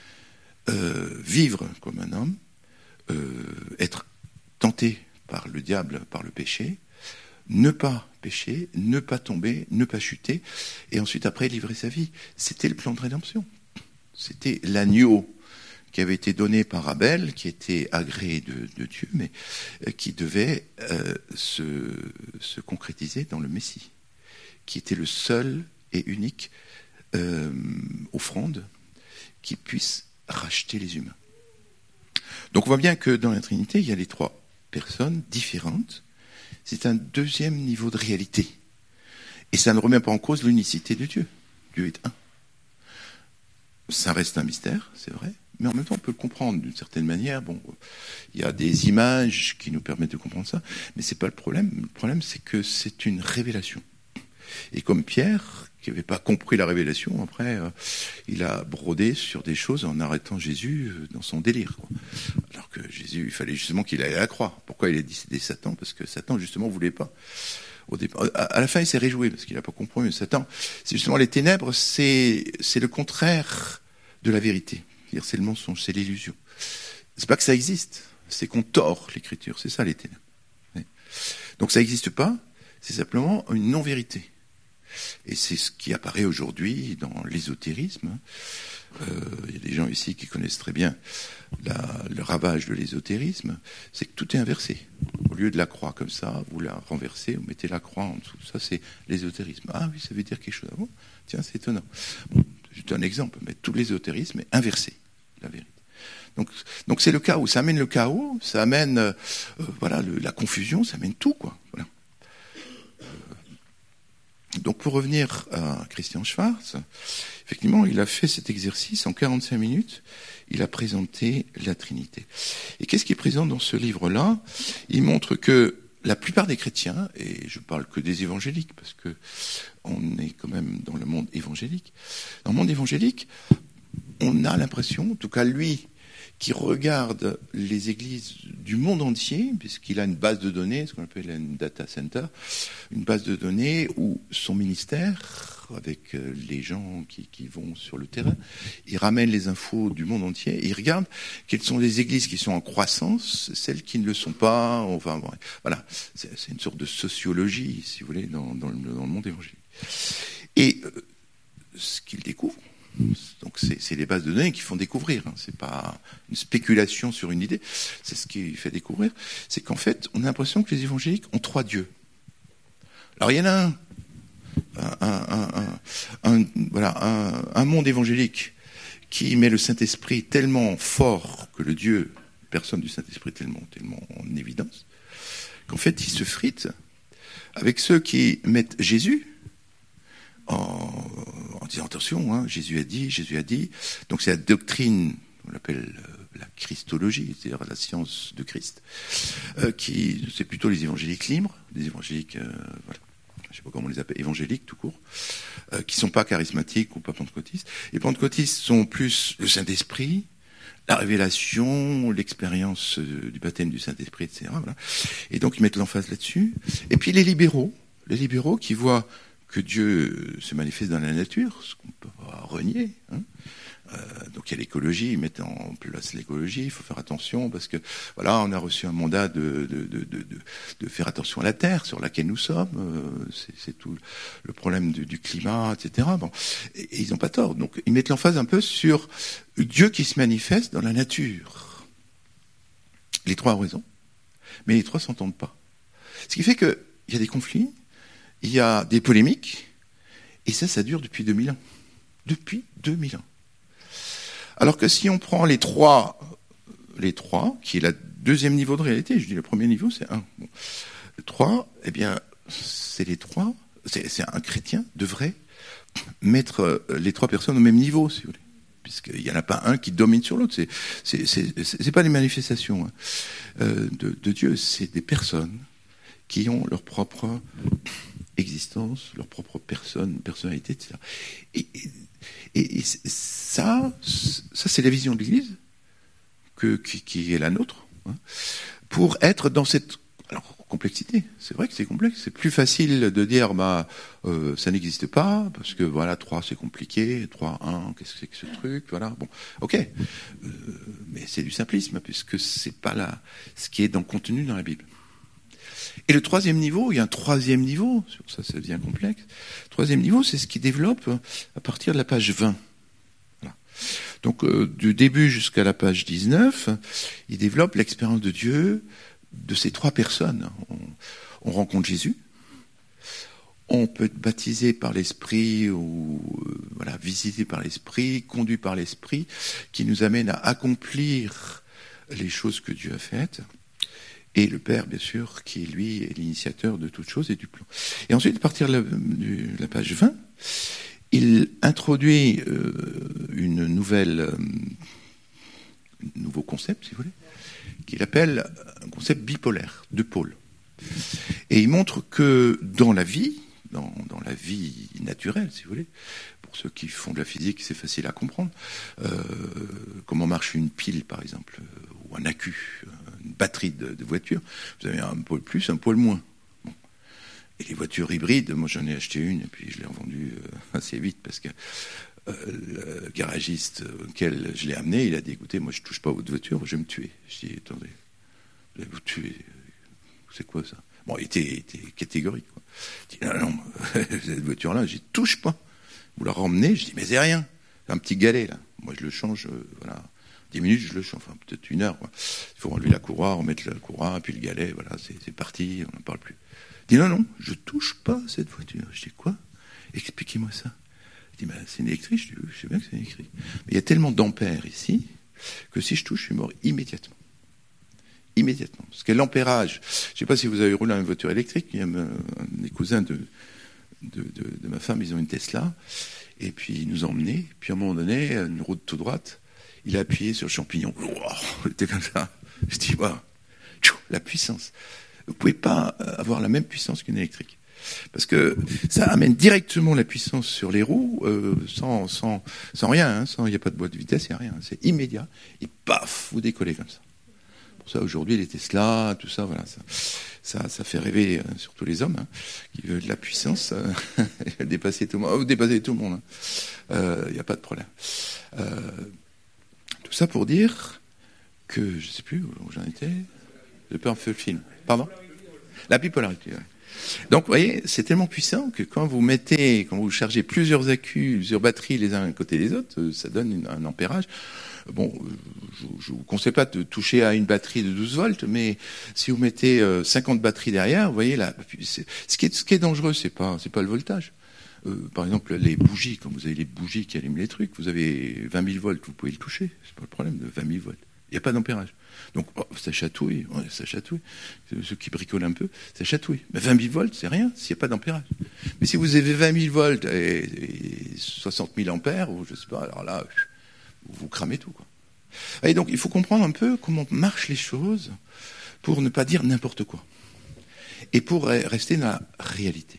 vivre comme un homme, être tenté par le diable, par le péché, ne pas pécher, ne pas tomber, ne pas chuter, et ensuite après livrer sa vie. C'était le plan de rédemption. C'était l'agneau qui avait été donné par Abel, qui était agréé de Dieu, mais qui devait se concrétiser dans le Messie, qui était le seul et unique offrande qui puisse racheter les humains. Donc on voit bien que dans la Trinité, il y a les trois personnes différentes. C'est un deuxième niveau de réalité. Et ça ne remet pas en cause l'unicité de Dieu. Dieu est un. Ça reste un mystère, c'est vrai, mais en même temps on peut le comprendre d'une certaine manière. Bon, il y a des images qui nous permettent de comprendre ça, mais c'est pas le problème. Le problème, c'est que c'est une révélation. Et comme Pierre, qui n'avait pas compris la révélation, après, il a brodé sur des choses en arrêtant Jésus dans son délire, quoi. Alors que Jésus, il fallait justement qu'il aille à la croix. Pourquoi il a décidé Satan ? Parce que Satan, justement, ne voulait pas. Au départ, à la fin, il s'est réjoui, parce qu'il n'a pas compris. Mais Satan, c'est justement les ténèbres, c'est le contraire de la vérité. C'est-à-dire, c'est le mensonge, c'est l'illusion. C'est pas que ça existe, c'est qu'on tord l'Écriture. C'est ça, les ténèbres. Donc ça n'existe pas, c'est simplement une non-vérité. Et c'est ce qui apparaît aujourd'hui dans l'ésotérisme. Il y a des gens ici qui connaissent très bien le ravage de l'ésotérisme, c'est que tout est inversé. Au lieu de la croix comme ça, vous la renversez, vous mettez la croix en dessous. Ça, c'est l'ésotérisme. Ah oui, ça veut dire quelque chose. Ah bon ? Tiens, c'est étonnant. Bon, c'est un exemple, mais tout l'ésotérisme est inversé, la vérité. Donc c'est le chaos. Ça amène le chaos, ça amène la confusion, ça amène tout, quoi. Voilà. Donc pour revenir à Christian Schwarz, effectivement, il a fait cet exercice en 45 minutes, il a présenté la Trinité. Et qu'est-ce qu'il présente dans ce livre-là ? Il montre que la plupart des chrétiens, et je parle que des évangéliques, parce que on est quand même dans le monde évangélique, dans le monde évangélique, on a l'impression, en tout cas lui, qui regarde les églises du monde entier, puisqu'il a une base de données, ce qu'on appelle un data center, une base de données où son ministère, avec les gens qui vont sur le terrain, il ramène les infos du monde entier, et il regarde quelles sont les églises qui sont en croissance, celles qui ne le sont pas, enfin bon, voilà, c'est une sorte de sociologie, si vous voulez, dans le monde évangélique. Et ce qu'il découvre, donc c'est les bases de données qui font découvrir, hein. C'est pas une spéculation sur une idée, c'est ce qui fait découvrir, c'est qu'en fait on a l'impression que les évangéliques ont trois dieux. Alors il y en a un monde évangélique qui met le Saint-Esprit tellement fort que le Dieu, personne du Saint-Esprit tellement en évidence, qu'en fait il se frite avec ceux qui mettent Jésus en disant attention, hein, Jésus a dit. Donc c'est la doctrine, on l'appelle la christologie, c'est-à-dire la science de Christ, qui c'est plutôt les évangéliques libres, les évangéliques, je sais pas comment on les appelle, évangéliques tout court, qui sont pas charismatiques ou pas pentecôtistes. Les pentecôtistes sont plus le Saint-Esprit, la révélation, l'expérience du baptême du Saint-Esprit, etc. Voilà. Et donc ils mettent l'emphase là-dessus. Et puis les libéraux qui voient que Dieu se manifeste dans la nature, ce qu'on ne peut pas renier. Hein. Donc il y a l'écologie, ils mettent en place l'écologie, il faut faire attention, parce que voilà, on a reçu un mandat de faire attention à la Terre sur laquelle nous sommes, c'est tout le problème du climat, etc. Bon, et ils n'ont pas tort. Donc ils mettent l'emphase un peu sur Dieu qui se manifeste dans la nature. Les trois ont raison, mais les trois ne s'entendent pas. Ce qui fait que il y a des conflits, il y a des polémiques, et ça dure depuis 2000 ans. Depuis 2000 ans. Alors que si on prend les trois, qui est le deuxième niveau de réalité, je dis le premier niveau, c'est 1. Bon. Le 3, eh bien, c'est les trois, c'est un chrétien devrait mettre les trois personnes au même niveau, si vous voulez. Puisqu'il n'y en a pas un qui domine sur l'autre. C'est pas des manifestations de Dieu, c'est des personnes qui ont leur propre existence, leur propre personnalité, etc. Et ça c'est la vision de l'Église qui est la nôtre, hein, pour être dans cette complexité. C'est vrai que c'est complexe. C'est plus facile de dire ça n'existe pas parce que voilà 3 c'est compliqué, 3, 1, qu'est-ce que c'est que ce truc, voilà. Bon, ok, mais c'est du simplisme puisque c'est pas là ce qui est dans le contenu dans la Bible. Et le troisième niveau, il y a un troisième niveau, ça devient complexe. Le troisième niveau, c'est ce qui développe à partir de la page 20. Voilà. Donc du début jusqu'à la page 19, il développe l'expérience de Dieu de ces trois personnes. On rencontre Jésus, on peut être baptisé par l'Esprit ou visité par l'Esprit, conduit par l'Esprit, qui nous amène à accomplir les choses que Dieu a faites. Et le Père, bien sûr, qui lui est l'initiateur de toutes choses et du plan. Et ensuite, à partir de la page 20, il introduit un nouveau concept, si vous voulez, qu'il appelle un concept bipolaire, de pôles. Et il montre que dans la vie, dans la vie naturelle, si vous voulez, pour ceux qui font de la physique, c'est facile à comprendre, comment marche une pile, par exemple, ou un accu, une batterie de voiture. Vous avez un pôle plus, un pôle moins. Bon. Et les voitures hybrides, moi j'en ai acheté une, et puis je l'ai revendue assez vite, parce que le garagiste auquel je l'ai amené, il a dit, écoutez, moi je touche pas à votre voiture, je vais me tuer. Je dis, attendez, vous allez vous tuer, c'est quoi ça? Bon, il était catégorique, quoi. Je dis, non, cette voiture-là, j'y touche pas. Vous la ramenez, je dis, mais c'est rien, c'est un petit galet, là. Moi je le change, 10 minutes, je le change, enfin peut-être 1 heure, quoi. Il faut enlever la courroie, remettre la courroie, puis le galet, voilà, c'est parti, on n'en parle plus. Je dis, non, je touche pas à cette voiture. Je dis, quoi? Expliquez-moi ça. Je dis, c'est une électrique. Je dis, oui, je sais bien que c'est une électrique. Mais il y a tellement d'ampères ici que si je touche, je suis mort immédiatement. Immédiatement. Parce que l'ampérage, je ne sais pas si vous avez roulé une voiture électrique, il y a des cousins de ma femme, ils ont une Tesla, et puis ils nous ont emmenés, puis à un moment donné, une route tout droite, il a appuyé sur le champignon. C'était comme ça. Je dis, la puissance. Vous ne pouvez pas avoir la même puissance qu'une électrique. Parce que ça amène directement la puissance sur les roues, sans rien, il n'y a pas de boîte de vitesse, il n'y a rien. C'est immédiat, et paf, vous décollez comme ça. Pour ça, aujourd'hui, les Tesla, tout ça, voilà, ça fait rêver surtout les hommes, qui veulent de la puissance, dépasser tout le monde. Dépasser tout le monde, il n'y a pas de problème. Tout ça pour dire que, je ne sais plus où j'en étais, j'ai pas fait le film. Pardon? La bipolarité, ouais. Donc, vous voyez, c'est tellement puissant que quand vous chargez plusieurs accus, plusieurs batteries les uns à côté des autres, ça donne un ampérage. Bon, je ne vous conseille pas de toucher à une batterie de 12 volts, mais si vous mettez 50 batteries derrière, vous voyez, ce qui est dangereux, c'est pas le voltage. Par exemple, les bougies, quand vous avez les bougies qui allument les trucs, vous avez 20 000 volts, vous pouvez le toucher. C'est pas le problème de 20 000 volts. Il n'y a pas d'ampérage. Donc, ça chatouille, ça chatouille. Ceux qui bricolent un peu, ça chatouille. Mais 20 000 volts, c'est rien s'il n'y a pas d'ampérage. Mais si vous avez 20 000 volts et 60 000 ampères, ou je sais pas, alors là, vous cramez tout, quoi. Et donc, il faut comprendre un peu comment marchent les choses pour ne pas dire n'importe quoi. Et pour rester dans la réalité.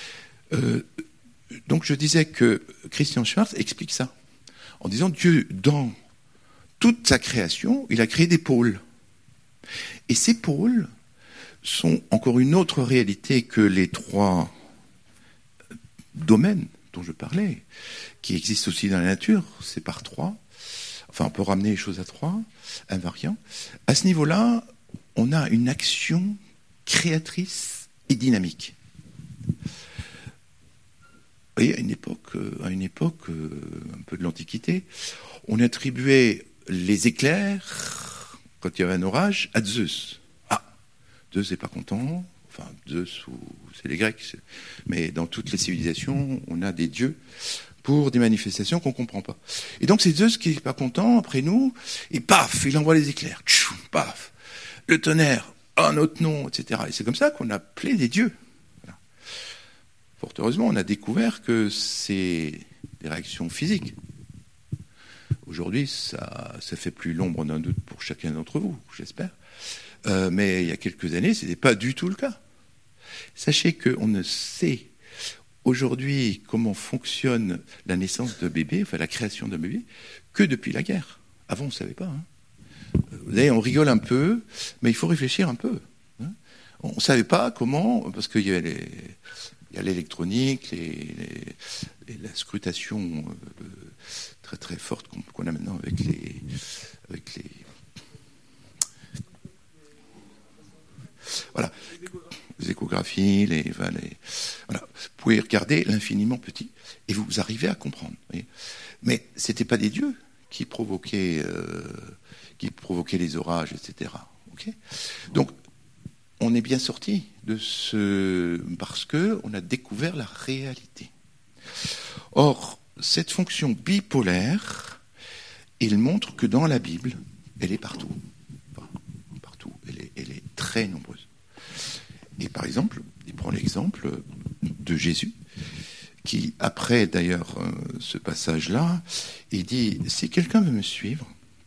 Donc, je disais que Christian Schwarz explique ça. En disant, Dieu, dans toute sa création, il a créé des pôles. Et ces pôles sont encore une autre réalité que les 3 domaines dont je parlais, qui existent aussi dans la nature, c'est par 3. Enfin, on peut ramener les choses à 3, invariants. À ce niveau-là, on a une action créatrice et dynamique. Vous voyez, à une époque un peu de l'Antiquité, on attribuait les éclairs, quand il y avait un orage, à Zeus. Zeus n'est pas content, enfin Zeus, c'est les Grecs, mais dans toutes les civilisations, on a des dieux pour des manifestations qu'on ne comprend pas. Et donc c'est Zeus qui n'est pas content, après nous, et paf, il envoie les éclairs, tchou, paf, le tonnerre, un autre nom, etc. Et c'est comme ça qu'on a appelé des dieux. Voilà. Fort heureusement, on a découvert que c'est des réactions physiques. Aujourd'hui, ça fait plus l'ombre d'un doute pour chacun d'entre vous, j'espère. Mais il y a quelques années, ce n'était pas du tout le cas. Sachez qu'on ne sait aujourd'hui comment fonctionne la naissance d'un bébé, enfin la création d'un bébé, que depuis la guerre. Avant, on ne savait pas. Hein. Vous savez, on rigole un peu, mais il faut réfléchir un peu. Hein. On ne savait pas comment, parce qu'il y a l'électronique, la scrutation très très forte qu'on a maintenant avec les voilà, les échographies, voilà. Vous pouvez regarder l'infiniment petit et vous arrivez à comprendre. Voyez. Mais c'était pas des dieux qui provoquaient les orages, etc. Okay, donc on est bien sorti de parce que on a découvert la réalité. Or, cette fonction bipolaire, il montre que dans la Bible, elle est partout. Enfin, partout. Elle est très nombreuse. Et par exemple, il prend l'exemple de Jésus, qui, après d'ailleurs ce passage-là, il dit, si quelqu'un veut me suivre,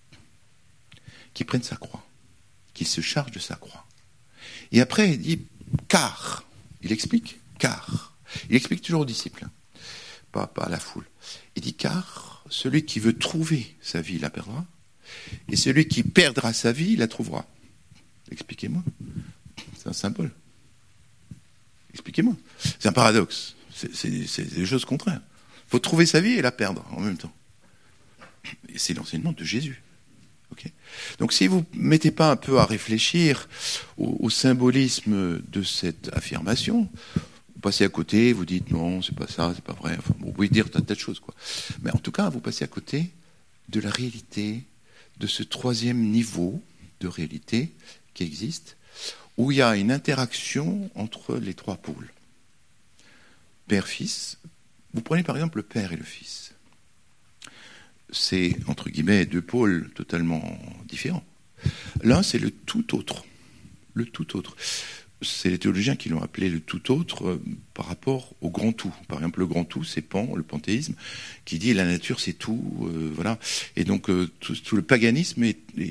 qu'il prenne sa croix, qu'il se charge de sa croix. Et après, il dit, car, il explique toujours aux disciples, pas à la foule. Il dit, car celui qui veut trouver sa vie la perdra, et celui qui perdra sa vie la trouvera. Expliquez-moi. C'est un symbole. Expliquez-moi. C'est un paradoxe. C'est des choses contraires. Il faut trouver sa vie et la perdre en même temps. Et c'est l'enseignement de Jésus. Okay. Donc si vous ne mettez pas un peu à réfléchir au symbolisme de cette affirmation, vous passez à côté, vous dites non, c'est pas ça, c'est pas vrai. Enfin, vous pouvez dire un tas de choses, quoi. Mais en tout cas, vous passez à côté de la réalité, de ce troisième niveau de réalité qui existe, où il y a une interaction entre les trois pôles. Père-Fils. Vous prenez par exemple le Père et le Fils. C'est, entre guillemets, deux pôles totalement différents. L'un, c'est le tout autre. Le tout autre. C'est les théologiens qui l'ont appelé le tout autre par rapport au grand tout. Par exemple, le grand tout, c'est Pan, le panthéisme, qui dit la nature, c'est tout. Voilà. Et donc, tout le paganisme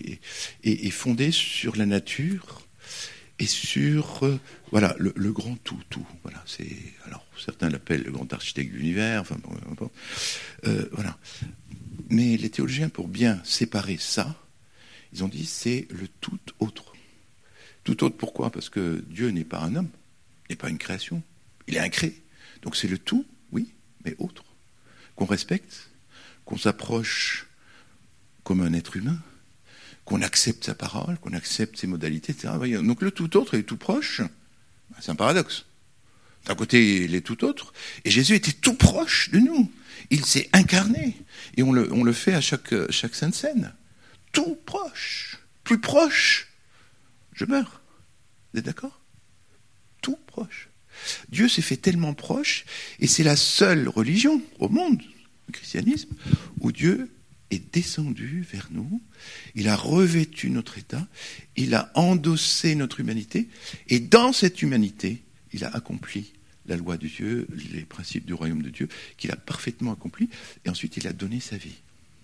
est fondé sur la nature et sur voilà, le grand tout. Voilà. Alors, certains l'appellent le grand architecte de l'univers. Enfin, bon, voilà. Mais les théologiens, pour bien séparer ça, ils ont dit c'est le tout autre. Tout autre pourquoi ? Parce que Dieu n'est pas un homme, n'est pas une création. Il est incréé. Donc c'est le tout, oui, mais autre. Qu'on respecte, qu'on s'approche comme un être humain, qu'on accepte sa parole, qu'on accepte ses modalités, etc. Donc le tout autre et le tout proche, c'est un paradoxe. D'un côté, il est tout autre, et Jésus était tout proche de nous. Il s'est incarné, et on le fait à chaque Sainte Seine. Tout proche, plus proche, je meurs. Vous êtes d'accord ? Tout proche. Dieu s'est fait tellement proche, et c'est la seule religion au monde, le christianisme, où Dieu est descendu vers nous, il a revêtu notre état, il a endossé notre humanité, et dans cette humanité, il a accompli la loi de Dieu, les principes du royaume de Dieu, qu'il a parfaitement accompli, et ensuite il a donné sa vie.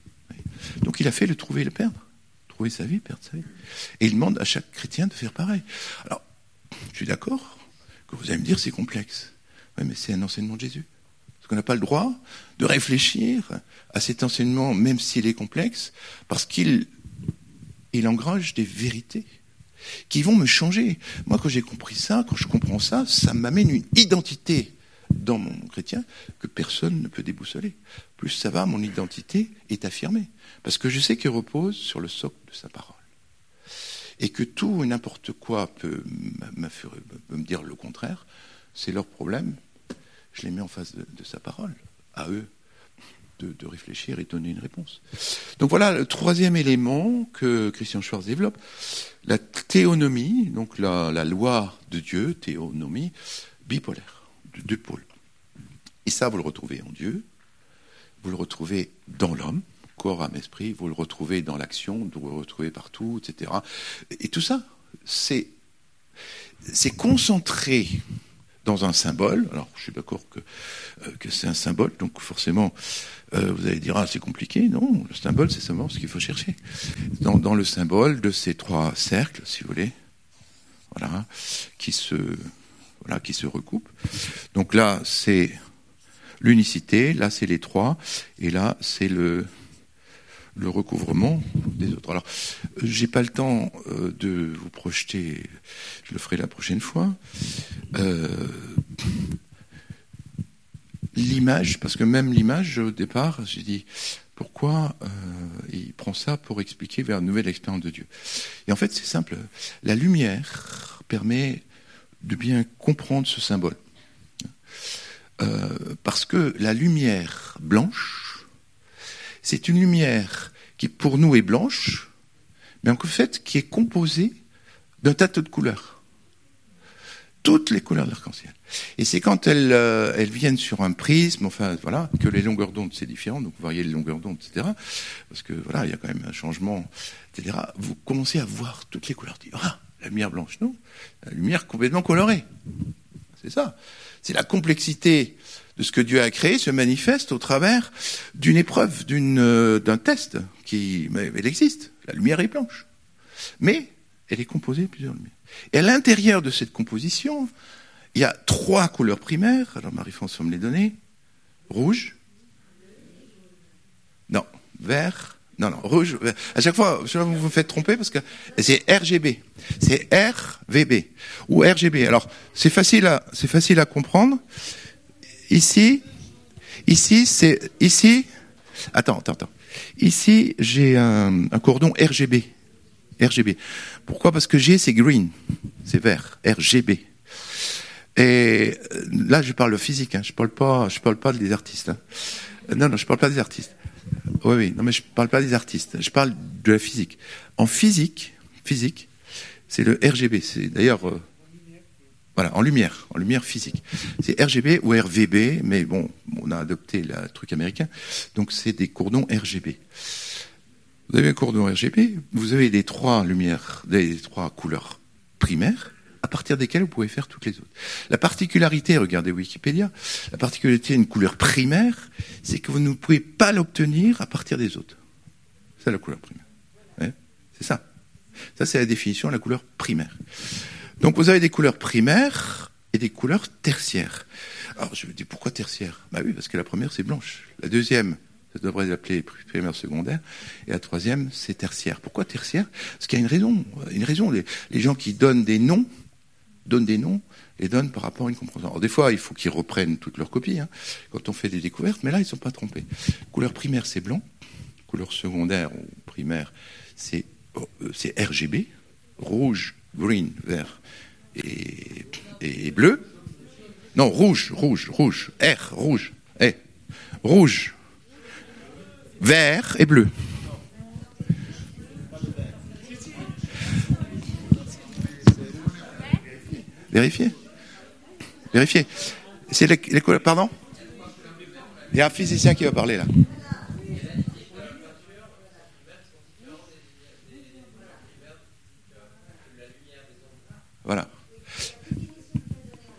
Donc il a fait le trouver et le perdre. Trouver sa vie, perdre sa vie. Et il demande à chaque chrétien de faire pareil. Alors, je suis d'accord que vous allez me dire c'est complexe. Oui, mais c'est un enseignement de Jésus. Parce qu'on n'a pas le droit de réfléchir à cet enseignement, même s'il est complexe, parce qu'il engrange des vérités qui vont me changer. Moi, quand j'ai compris ça, quand je comprends ça, ça m'amène une identité dans mon chrétien que personne ne peut déboussoler. Plus ça va, mon identité est affirmée. Parce que je sais qu'elle repose sur le socle de sa parole. Et que tout et n'importe quoi peut me dire le contraire, c'est leur problème. Je les mets en face de sa parole, à eux. de réfléchir et de donner une réponse. Donc voilà le troisième élément que Christian Schwarz développe, la théonomie, donc la loi de Dieu, théonomie, bipolaire, de deux pôles. Et ça, vous le retrouvez en Dieu, vous le retrouvez dans l'homme, corps, âme, esprit, vous le retrouvez dans l'action, vous le retrouvez partout, etc. Et tout ça, c'est concentré dans un symbole. Alors, je suis d'accord que c'est un symbole, donc forcément, vous allez dire, c'est compliqué. Non, le symbole, c'est seulement ce qu'il faut chercher. Dans le symbole de ces trois cercles, si vous voulez, voilà, qui se recoupent. Donc là, c'est l'unicité, là, c'est les trois, et là, c'est le recouvrement des autres. Alors, j'ai pas le temps de vous projeter, je le ferai la prochaine fois. L'image, parce que même l'image, au départ, j'ai dit, pourquoi il prend ça pour expliquer vers une nouvelle expérience de Dieu. Et en fait, c'est simple. La lumière permet de bien comprendre ce symbole. Parce que la lumière blanche, c'est une lumière qui, pour nous, est blanche, mais en fait, qui est composée d'un tas de couleurs. Toutes les couleurs de l'arc-en-ciel. Et c'est quand elles viennent sur un prisme, enfin, voilà, que les longueurs d'onde, c'est différent, donc vous voyez les longueurs d'onde, etc. Parce que, voilà, il y a quand même un changement, etc. Vous commencez à voir toutes les couleurs. La lumière blanche, non. La lumière complètement colorée. C'est ça. C'est la complexité de ce que Dieu a créé se manifeste au travers d'une épreuve, d'un test mais elle existe. La lumière est blanche. Mais elle est composée de plusieurs lumières. Et à l'intérieur de cette composition, il y a trois couleurs primaires. Alors Marie-France va me les donner. Rouge. Non. Vert. Non, rouge. Vert. À chaque fois, vous me faites tromper parce que c'est RGB. C'est RVB. Ou RGB. Alors, c'est facile à comprendre. Ici. Attends. Ici, j'ai un cordon RGB. Pourquoi ? Parce que G, c'est green. C'est vert. RGB. Et là, je parle de physique. Hein. Je parle pas des artistes. Hein. Non, je parle pas des artistes. Oui. Non, mais je parle pas des artistes. Je parle de la physique. En physique, c'est le RGB. C'est d'ailleurs... Voilà, en lumière physique. C'est RGB ou RVB, mais bon, on a adopté le truc américain, donc c'est des cordons RGB. Vous avez un cordon RGB, vous avez les trois lumières, les trois couleurs primaires, à partir desquelles vous pouvez faire toutes les autres. La particularité, regardez Wikipédia, la particularité d'une couleur primaire, c'est que vous ne pouvez pas l'obtenir à partir des autres. C'est la couleur primaire. Ouais, c'est ça. Ça, c'est la définition de la couleur primaire. Donc vous avez des couleurs primaires et des couleurs tertiaires. Alors je me dis pourquoi tertiaire ? Bah oui, parce que la première c'est blanche. La deuxième, ça devrait s'appeler primaire secondaire. Et la troisième, c'est tertiaire. Pourquoi tertiaire ? Parce qu'il y a une raison. Les gens qui donnent des noms, les donnent par rapport à une compréhension. Alors des fois, il faut qu'ils reprennent toutes leurs copies, hein, quand on fait des découvertes, mais là, ils ne sont pas trompés. Couleur primaire, c'est blanc. Couleur secondaire ou primaire, c'est RGB, rouge, green, vert et bleu. Non, rouge, R, rouge, rouge, vert et bleu. Vérifiez. C'est les couleurs, pardon ? Il y a un physicien qui va parler là. Voilà. Oui ?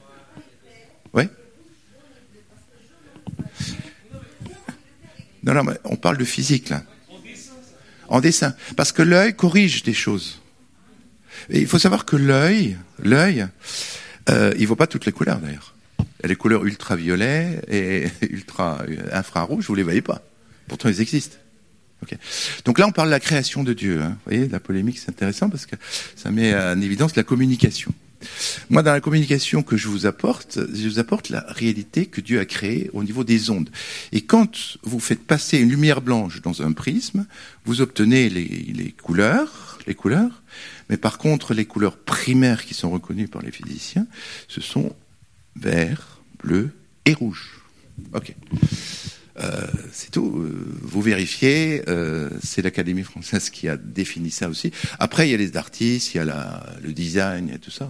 Non, mais on parle de physique, là. En dessin. Parce que l'œil corrige des choses. Et il faut savoir que l'œil, il voit pas toutes les couleurs, d'ailleurs. Il y a les couleurs ultraviolet et infrarouge, vous les voyez pas. Pourtant, ils existent. Okay. Donc là, on parle de la création de Dieu. Hein. Vous voyez, la polémique, c'est intéressant parce que ça met en évidence la communication. Moi, dans la communication que je vous apporte la réalité que Dieu a créée au niveau des ondes. Et quand vous faites passer une lumière blanche dans un prisme, vous obtenez les couleurs, mais par contre, les couleurs primaires qui sont reconnues par les physiciens, ce sont vert, bleu et rouge. Ok. C'est tout. Vous vérifiez. C'est l'Académie française qui a défini ça aussi. Après, il y a les artistes, il y a le design, il y a tout ça.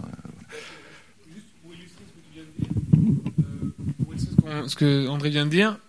Ce que André vient de dire,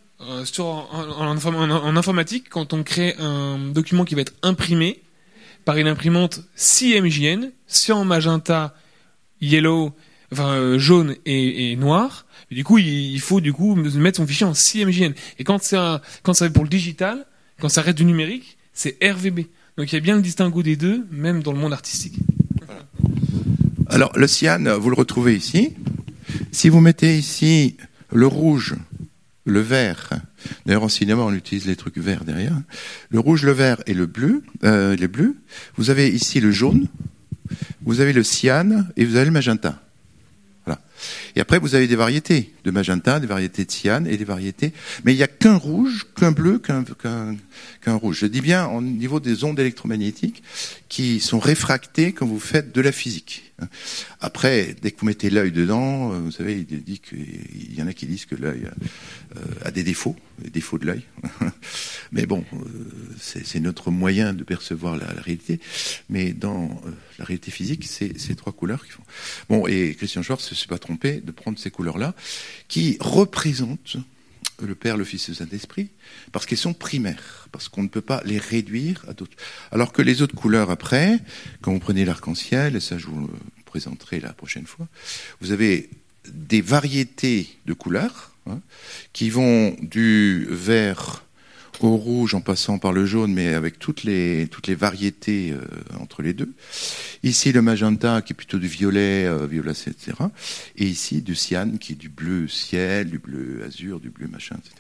en informatique, quand on crée un document qui va être imprimé par une imprimante CMJN, cyan, magenta, yellow, jaune et noir, et du coup, il faut mettre son fichier en CMJN. Et quand c'est pour le digital, quand ça reste du numérique, c'est RVB. Donc il y a bien le distinguo des deux, même dans le monde artistique. Alors, le cyan, vous le retrouvez ici. Si vous mettez ici le rouge, le vert, d'ailleurs en cinéma on utilise les trucs verts derrière, le rouge, le vert et le bleu, les bleus, vous avez ici le jaune, vous avez le cyan et vous avez le magenta. Voilà. Et après vous avez des variétés de magenta, des variétés de cyan et des variétés, mais il n'y a qu'un rouge, qu'un bleu, qu'un rouge. Je dis bien au niveau des ondes électromagnétiques qui sont réfractées quand vous faites de la physique. Après, dès que vous mettez l'œil dedans, vous savez, il y en a qui disent que l'œil a des défauts de l'œil. Mais bon, c'est notre moyen de percevoir la réalité. Mais dans la réalité physique, c'est ces trois couleurs qui font. Bon, et Christian Schwarz ne s'est pas trompé de prendre ces couleurs-là, qui représentent le Père, le Fils et le Saint-Esprit, parce qu'elles sont primaires, parce qu'on ne peut pas les réduire à d'autres. Alors que les autres couleurs après, quand vous prenez l'arc-en-ciel, et ça je vous le présenterai la prochaine fois, vous avez des variétés de couleurs qui vont du vert au rouge en passant par le jaune, mais avec toutes les variétés entre les deux. Ici, le magenta qui est plutôt du violet, violacé, etc. Et ici, du cyan qui est du bleu ciel, du bleu azur, du bleu machin, etc.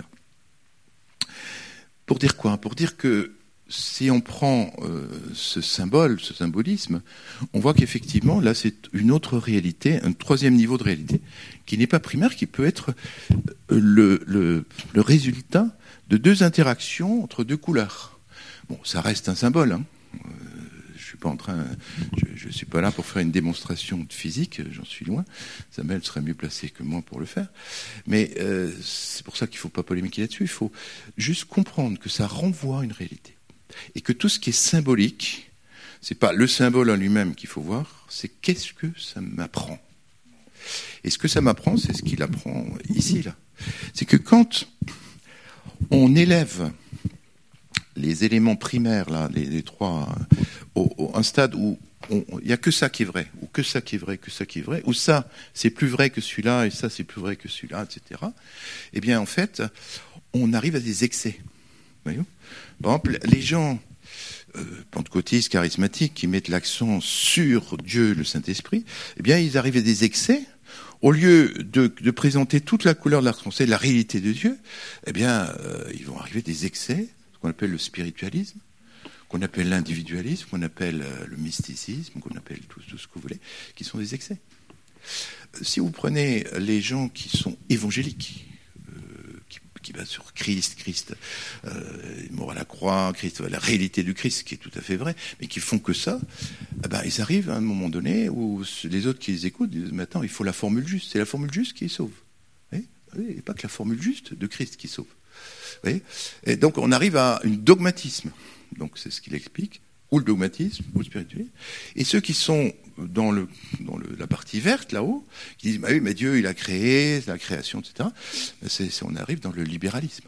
Pour dire quoi ? Pour dire que si on prend ce symbole, ce symbolisme, on voit qu'effectivement, là, c'est une autre réalité, un troisième niveau de réalité, qui n'est pas primaire, qui peut être le résultat de deux interactions entre deux couleurs. Bon, ça reste un symbole. Hein. Je suis pas là pour faire une démonstration de physique, j'en suis loin. Samuel serait mieux placé que moi pour le faire. Mais c'est pour ça qu'il ne faut pas polémiquer là-dessus. Il faut juste comprendre que ça renvoie à une réalité. Et que tout ce qui est symbolique, c'est pas le symbole en lui-même qu'il faut voir, c'est qu'est-ce que ça m'apprend. Et ce que ça m'apprend, c'est ce qu'il apprend ici, là. C'est que quand on élève les éléments primaires, là, les trois, un stade où il n'y a que ça qui est vrai, ou que ça qui est vrai, que ça qui est vrai, ou ça, c'est plus vrai que celui-là, et ça, c'est plus vrai que celui-là, etc. Eh bien, en fait, on arrive à des excès. Voyez-vous ? Par exemple, les gens pentecôtistes, charismatiques, qui mettent l'accent sur Dieu, le Saint-Esprit, eh bien, ils arrivent à des excès. Au lieu de présenter toute la couleur de l'arc-en-ciel, la réalité de Dieu, eh bien, ils vont arriver à des excès, ce qu'on appelle le spiritualisme, qu'on appelle l'individualisme, qu'on appelle le mysticisme, qu'on appelle tout ce que vous voulez, qui sont des excès. Si vous prenez les gens qui sont évangéliques, qui va sur Christ est mort à la croix, Christ, la réalité du Christ, qui est tout à fait vrai, mais qui font que ça, eh ben, ils arrivent à un moment donné où les autres qui les écoutent disent, mais attends, il faut la formule juste, c'est la formule juste qui sauve. Et pas que la formule juste de Christ qui sauve. Et donc on arrive à un dogmatisme, donc c'est ce qu'il explique, ou le dogmatisme, ou le spiritualisme, et ceux qui sont dans la partie verte, là-haut, qui disent, bah oui, mais Dieu, il a créé, la création, etc. On arrive dans le libéralisme.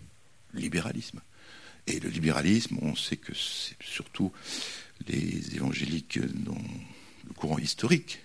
Et le libéralisme, on sait que c'est surtout les évangéliques dans le courant historique,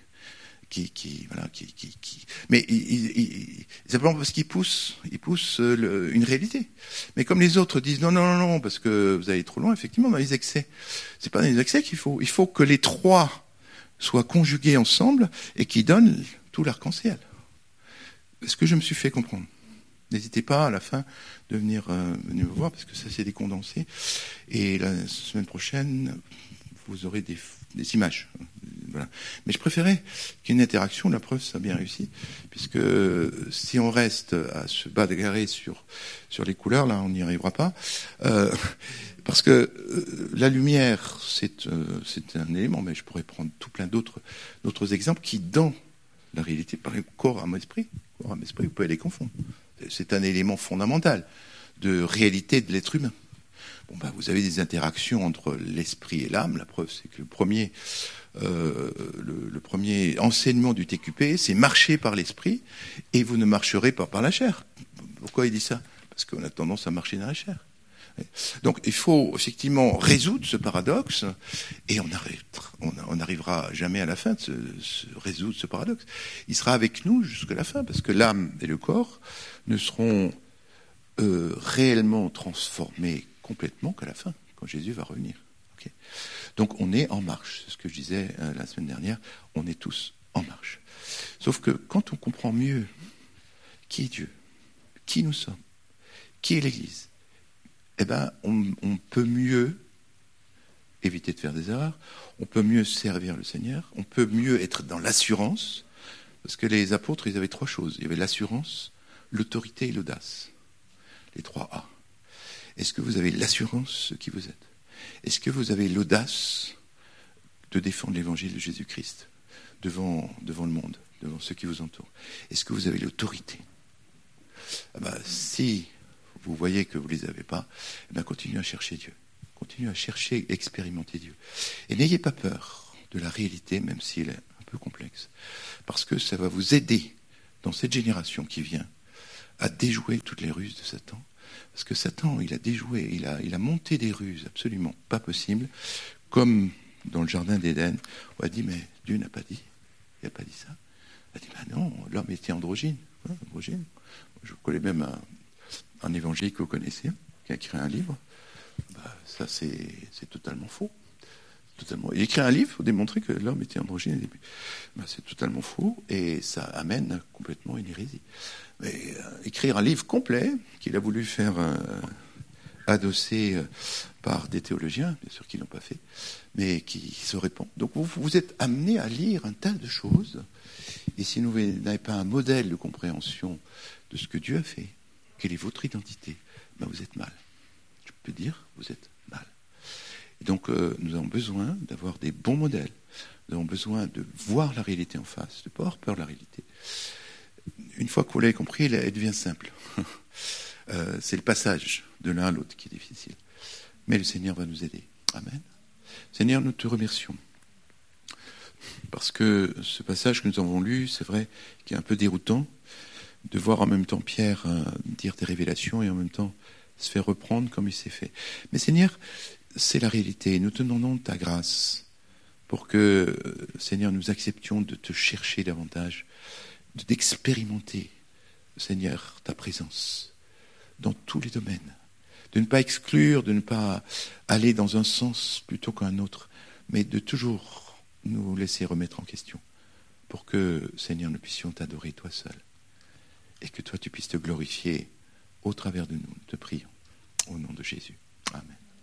mais simplement parce qu'ils poussent une réalité. Mais comme les autres disent non, parce que vous allez trop loin, effectivement, dans les excès. C'est pas dans les excès qu'il faut. Il faut que les trois soient conjugués ensemble et qui donnent tout l'arc-en-ciel. Est-ce que je me suis fait comprendre ? N'hésitez pas à la fin de venir me voir, parce que ça c'est des condensés. Et la semaine prochaine, vous aurez des images. Voilà. Mais je préférais qu'il y ait une interaction, la preuve ça a bien réussi, puisque si on reste à se bagarrer sur les couleurs, là on n'y arrivera pas. Parce que la lumière, c'est un élément, mais je pourrais prendre tout plein d'autres exemples qui, dans la réalité, par exemple, corps, âme, esprit, vous pouvez les confondre. C'est un élément fondamental de réalité de l'être humain. Bon, vous avez des interactions entre l'esprit et l'âme. La preuve, c'est que le premier enseignement du TQP, c'est marcher par l'esprit et vous ne marcherez pas par la chair. Pourquoi il dit ça? Parce qu'on a tendance à marcher dans la chair. Donc il faut effectivement résoudre ce paradoxe et on n'arrivera jamais à la fin de résoudre ce paradoxe. Il sera avec nous jusqu'à la fin parce que l'âme et le corps ne seront réellement transformés complètement qu'à la fin, quand Jésus va revenir. Okay. Donc on est en marche, c'est ce que je disais la semaine dernière, on est tous en marche. Sauf que quand on comprend mieux qui est Dieu, qui nous sommes, qui est l'Église, eh ben, on peut mieux éviter de faire des erreurs, on peut mieux servir le Seigneur, on peut mieux être dans l'assurance, parce que les apôtres, ils avaient 3 choses. Il y avait l'assurance, l'autorité et l'audace. Les 3 A. Est-ce que vous avez l'assurance de qui vous êtes? Est-ce que vous avez l'audace de défendre l'évangile de Jésus-Christ devant le monde, devant ceux qui vous entourent? Est-ce que vous avez l'autorité? Si vous voyez que vous ne les avez pas, continuez à chercher Dieu. Continuez à chercher, expérimenter Dieu. Et n'ayez pas peur de la réalité, même si elle est un peu complexe. Parce que ça va vous aider, dans cette génération qui vient, à déjouer toutes les ruses de Satan. Parce que Satan, il a déjoué, il a monté des ruses absolument pas possibles, comme dans le jardin d'Éden, où il a dit, mais Dieu n'a pas dit. Il n'a pas dit ça. Il a dit, non, l'homme était androgyne. Androgyne. Je connais même un évangélique que vous connaissez, qui a écrit un livre. Ça, c'est totalement faux. Totalement. Il écrit un livre pour démontrer que l'homme était androgyne au début. C'est totalement faux et ça amène complètement une hérésie. Mais écrire un livre complet, qu'il a voulu faire adosser par des théologiens, bien sûr qu'ils ne l'ont pas fait, mais qui se répand. Donc vous êtes amené à lire un tas de choses, et si vous n'avez pas un modèle de compréhension de ce que Dieu a fait, quelle est votre identité, vous êtes mal. Je peux dire, vous êtes mal. Et donc nous avons besoin d'avoir des bons modèles, nous avons besoin de voir la réalité en face, de ne pas avoir peur de la réalité. Une fois que vous l'avez compris, elle devient simple. C'est le passage de l'un à l'autre qui est difficile. Mais le Seigneur va nous aider. Amen. Seigneur, nous te remercions. Parce que ce passage que nous avons lu, c'est vrai qu'il est un peu déroutant de voir en même temps Pierre dire des révélations et en même temps se faire reprendre comme il s'est fait. Mais Seigneur, c'est la réalité. Nous te demandons ta grâce pour que, Seigneur, nous acceptions de te chercher davantage, d'expérimenter, Seigneur, ta présence dans tous les domaines, de ne pas exclure, de ne pas aller dans un sens plutôt qu'un autre, mais de toujours nous laisser remettre en question pour que, Seigneur, nous puissions t'adorer toi seul et que toi tu puisses te glorifier au travers de nous. Nous te prions au nom de Jésus. Amen.